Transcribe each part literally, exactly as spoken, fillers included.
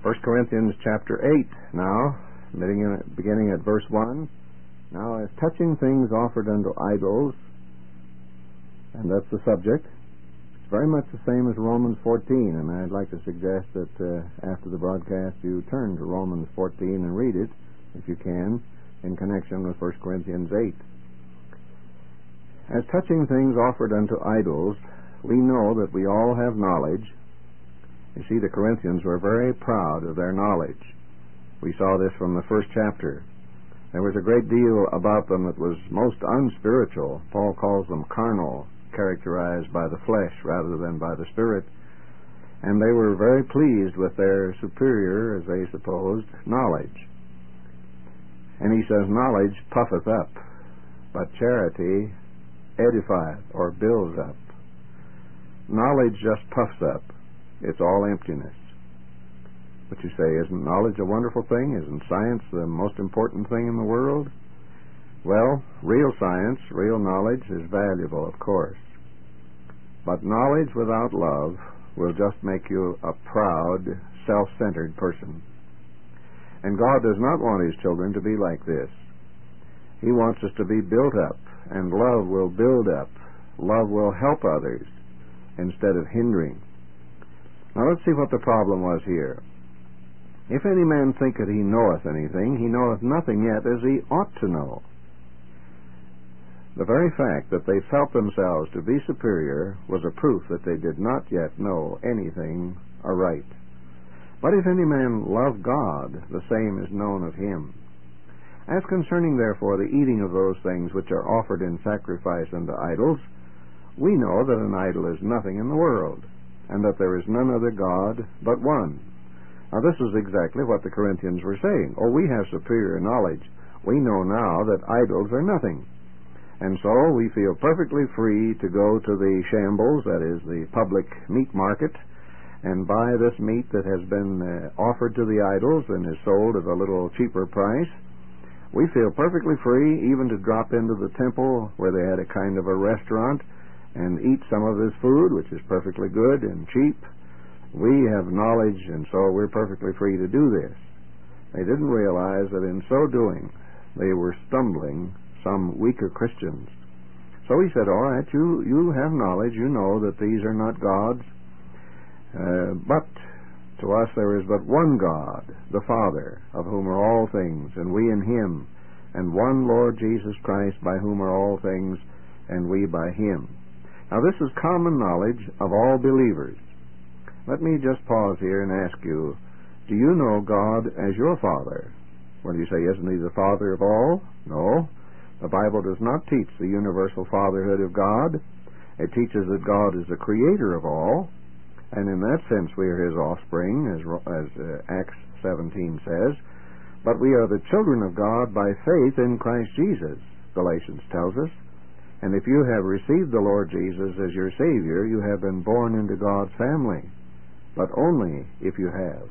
First Corinthians chapter eight now, beginning, beginning at verse one. Now, as touching things offered unto idols, and that's the subject, it's very much the same as Romans fourteen, and I'd like to suggest that uh, after the broadcast you turn to Romans fourteen and read it, if you can, in connection with First Corinthians eight. As touching things offered unto idols, we know that we all have knowledge. You see, the Corinthians were very proud of their knowledge. We saw this from the first chapter. There was a great deal about them that was most unspiritual. Paul calls them carnal, characterized by the flesh rather than by the Spirit. And they were very pleased with their superior, as they supposed, knowledge. And he says, knowledge puffeth up, but charity edifieth or builds up. Knowledge just puffs up. It's all emptiness. But you say, isn't knowledge a wonderful thing? Isn't science the most important thing in the world? Well, real science, real knowledge is valuable, of course. But knowledge without love will just make you a proud, self-centered person. And God does not want His children to be like this. He wants us to be built up, and love will build up. Love will help others instead of hindering. Now let's see what the problem was here. If any man thinketh he knoweth anything, he knoweth nothing yet as he ought to know. The very fact that they felt themselves to be superior was a proof that they did not yet know anything aright. But if any man love God, the same is known of him. As concerning, therefore, the eating of those things which are offered in sacrifice unto idols, we know that an idol is nothing in the world, and that there is none other God but one. Now this is exactly what the Corinthians were saying. Oh, we have superior knowledge. We know now that idols are nothing. And so we feel perfectly free to go to the shambles, that is the public meat market, and buy this meat that has been uh, offered to the idols and is sold at a little cheaper price. We feel perfectly free even to drop into the temple where they had a kind of a restaurant and eat some of this food, which is perfectly good and cheap. We have knowledge, and so we're perfectly free to do this. They didn't realize that in so doing, they were stumbling some weaker Christians. So he said, all right, you, you have knowledge, you know that these are not gods, uh, but to us there is but one God, the Father, of whom are all things, and we in Him, and one Lord Jesus Christ, by whom are all things, and we by Him. Now this is common knowledge of all believers. Let me just pause here and ask you, do you know God as your Father? Well, you say, isn't He the Father of all? No. The Bible does not teach the universal fatherhood of God. It teaches that God is the creator of all, and in that sense we are His offspring, as, as uh, Acts seventeen says. But we are the children of God by faith in Christ Jesus, Galatians tells us. And if you have received the Lord Jesus as your Savior, you have been born into God's family. But only if you have.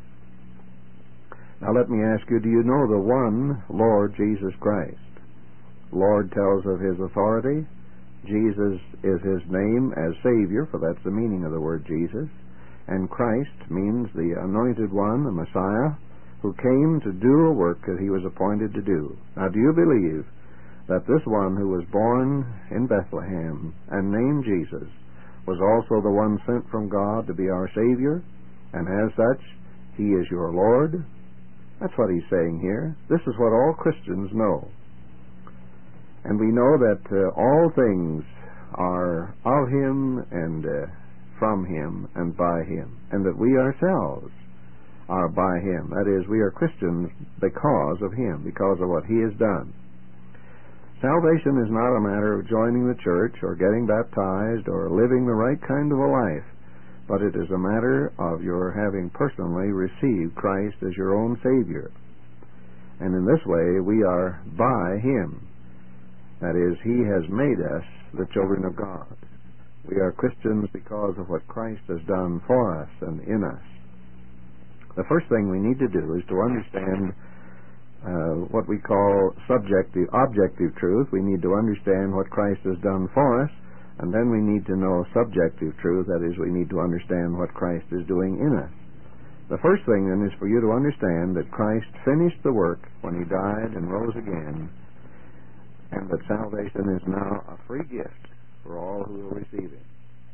Now let me ask you, do you know the one Lord Jesus Christ? Lord tells of His authority. Jesus is His name as Savior, for that's the meaning of the word Jesus. And Christ means the anointed one, the Messiah, who came to do a work that He was appointed to do. Now do you believe that this one who was born in Bethlehem and named Jesus was also the one sent from God to be our Savior, and as such, He is your Lord? That's what he's saying here. This is what all Christians know. And we know that uh, all things are of Him and uh, from Him and by Him, and that we ourselves are by Him. That is, we are Christians because of Him, because of what He has done. Salvation is not a matter of joining the church or getting baptized or living the right kind of a life, but it is a matter of your having personally received Christ as your own Savior. And in this way, we are by Him. That is, He has made us the children of God. We are Christians because of what Christ has done for us and in us. The first thing we need to do is to understand Uh, what we call subjective, objective truth. We need to understand what Christ has done for us, and then we need to know subjective truth. That is, we need to understand what Christ is doing in us. The first thing, then, is for you to understand that Christ finished the work when he died and rose again, and that salvation is now a free gift for all who will receive it.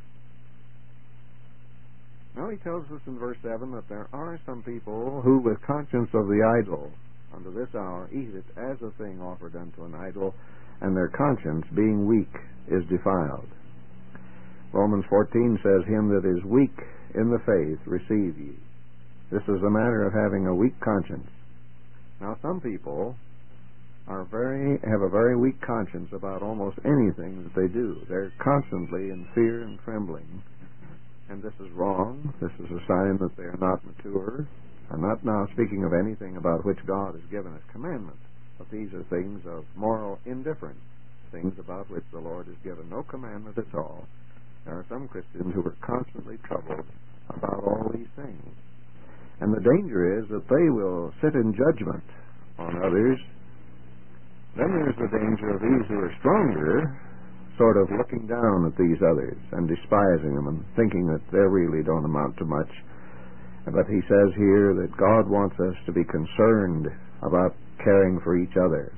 Now he tells us in verse seven that there are some people who, with conscience of the idol, unto this hour eat it as a thing offered unto an idol, and their conscience, being weak, is defiled. Romans fourteen says, Him that is weak in the faith receive ye. This is a matter of having a weak conscience. Now some people are very have a very weak conscience about almost anything that they do. They're constantly in fear and trembling. And this is wrong. This is a sign that they are not mature. I'm not now speaking of anything about which God has given us commandments, but these are things of moral indifference, things about which the Lord has given no commandment at all. There are some Christians who are constantly troubled about all these things. And the danger is that they will sit in judgment on others. Then there's the danger of these who are stronger sort of looking down at these others and despising them and thinking that they really don't amount to much. But he says here that God wants us to be concerned about caring for each other.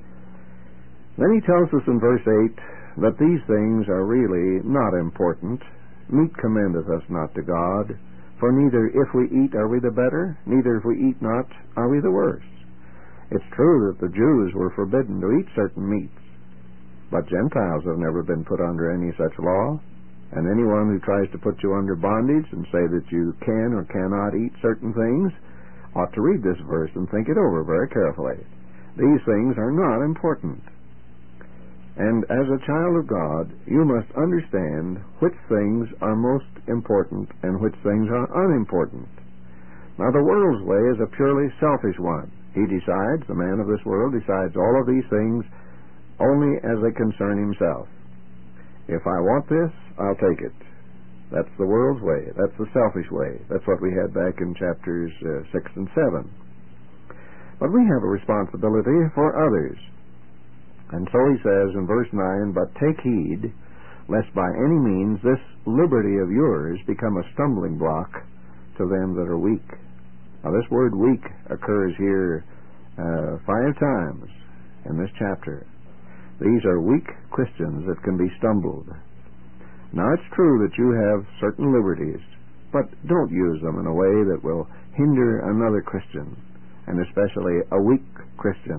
Then he tells us in verse eight that these things are really not important. Meat commendeth us not to God, for neither if we eat are we the better, neither if we eat not are we the worse. It's true that the Jews were forbidden to eat certain meats, but Gentiles have never been put under any such law, and anyone who tries to put you under bondage and say that you can or cannot eat certain things ought to read this verse and think it over very carefully. These things are not important. And as a child of God, you must understand which things are most important and which things are unimportant. Now, the world's way is a purely selfish one. He decides, the man of this world decides all of these things only as they concern himself. If I want this, I'll take it. That's the world's way. That's the selfish way. That's what we had back in chapters uh, six and seven. But we have a responsibility for others. And so he says in verse nine, But take heed, lest by any means this liberty of yours become a stumbling block to them that are weak. Now this word weak occurs here uh, five times in this chapter. These are weak Christians that can be stumbled. Now, it's true that you have certain liberties, but don't use them in a way that will hinder another Christian, and especially a weak Christian.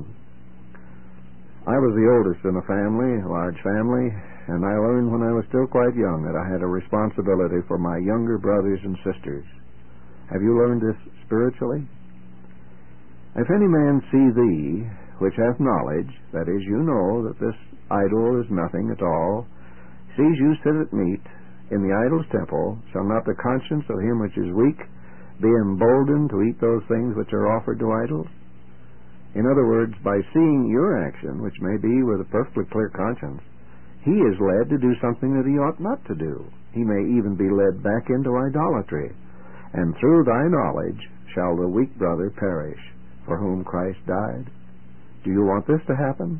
I was the oldest in a family, a large family, and I learned when I was still quite young that I had a responsibility for my younger brothers and sisters. Have you learned this spiritually? If any man see thee, which hath knowledge, that is, you know that this idol is nothing at all, sees you sit at meat in the idol's temple, shall not the conscience of him which is weak be emboldened to eat those things which are offered to idols? In other words, by seeing your action, which may be with a perfectly clear conscience, he is led to do something that he ought not to do. He may even be led back into idolatry. And through thy knowledge shall the weak brother perish, for whom Christ died. Do you want this to happen?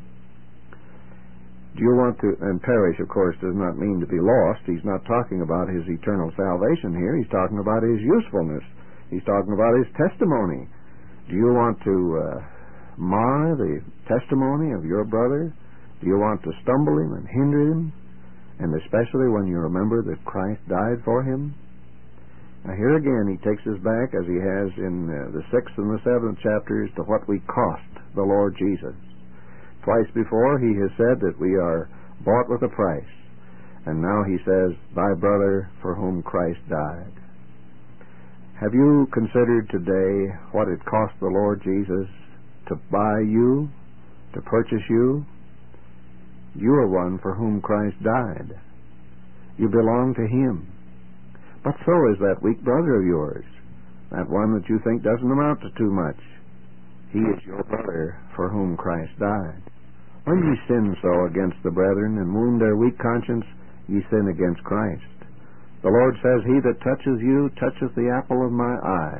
Do you want to, and perish, of course, does not mean to be lost. He's not talking about his eternal salvation here. He's talking about his usefulness. He's talking about his testimony. Do you want to uh, mar the testimony of your brother? Do you want to stumble him and hinder him? And especially when you remember that Christ died for him? Now here again he takes us back, as he has in uh, the sixth and the seventh chapters, to what we cost the Lord Jesus. Twice before he has said that we are bought with a price. And now he says, thy brother for whom Christ died. Have you considered today what it cost the Lord Jesus to buy you, to purchase you? You are one for whom Christ died. You belong to him. But so is that weak brother of yours, that one that you think doesn't amount to too much. He is your brother for whom Christ died. When ye sin so against the brethren and wound their weak conscience, ye sin against Christ. The Lord says, he that touches you toucheth the apple of my eye.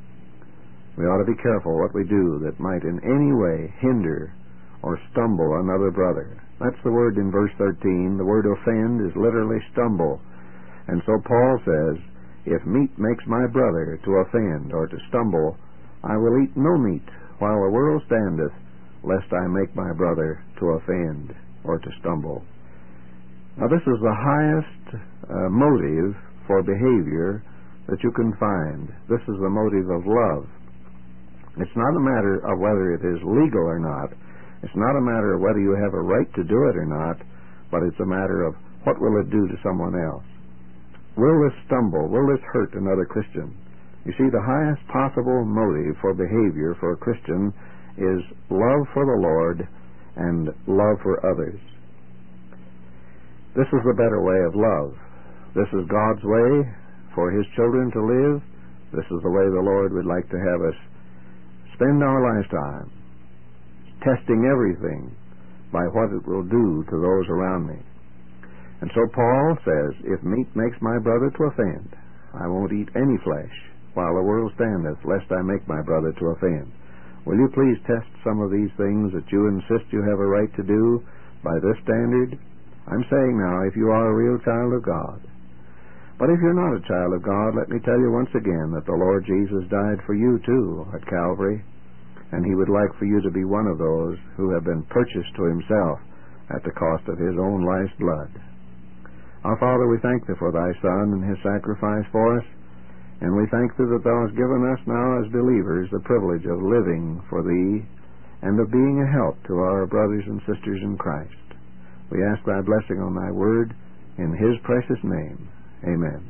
We ought to be careful what we do that might in any way hinder or stumble another brother. That's the word in verse thirteen. The word offend is literally stumble. And so Paul says, If meat makes my brother to offend or to stumble, I will eat no meat while the world standeth, lest I make my brother to offend or to stumble. Now this is the highest uh, motive for behavior that you can find. This is the motive of love. It's not a matter of whether it is legal or not. It's not a matter of whether you have a right to do it or not, but it's a matter of what will it do to someone else. Will this stumble, will this hurt another Christian? You see, the highest possible motive for behavior for a Christian is love for the Lord and love for others. This is the better way of love. This is God's way for His children to live. This is the way the Lord would like to have us spend our lifetime, testing everything by what it will do to those around me. And so Paul says, if meat makes my brother to offend, I won't eat any flesh while the world standeth, lest I make my brother to offend. Will you please test some of these things that you insist you have a right to do by this standard? I'm saying now, if you are a real child of God. But if you're not a child of God, let me tell you once again that the Lord Jesus died for you too at Calvary, and He would like for you to be one of those who have been purchased to Himself at the cost of His own life's blood. Our Father, we thank Thee for Thy Son and His sacrifice for us, and we thank Thee that Thou hast given us now as believers the privilege of living for Thee and of being a help to our brothers and sisters in Christ. We ask Thy blessing on Thy word in His precious name. Amen.